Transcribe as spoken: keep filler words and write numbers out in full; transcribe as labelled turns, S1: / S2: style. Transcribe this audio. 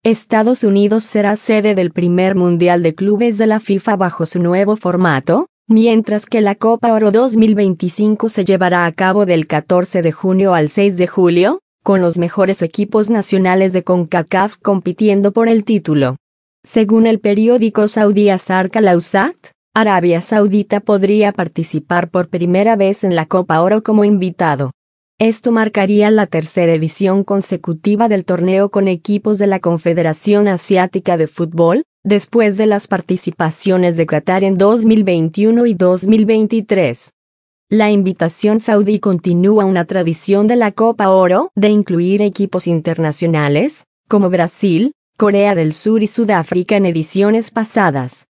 S1: ¿Estados Unidos será sede del primer Mundial de Clubes de la FIFA bajo su nuevo formato? Mientras que la Copa Oro dos mil veinticinco se llevará a cabo del catorce de junio al seis de julio, con los mejores equipos nacionales de CONCACAF compitiendo por el título. Según el periódico saudí Asarq Al-Awsat, Arabia Saudita podría participar por primera vez en la Copa Oro como invitado. Esto marcaría la tercera edición consecutiva del torneo con equipos de la Confederación Asiática de Fútbol, después de las participaciones de Qatar en dos mil veintiuno y dos mil veintitrés. La invitación saudí continúa una tradición de la Copa Oro de incluir equipos internacionales, como Brasil, Corea del Sur y Sudáfrica en ediciones pasadas.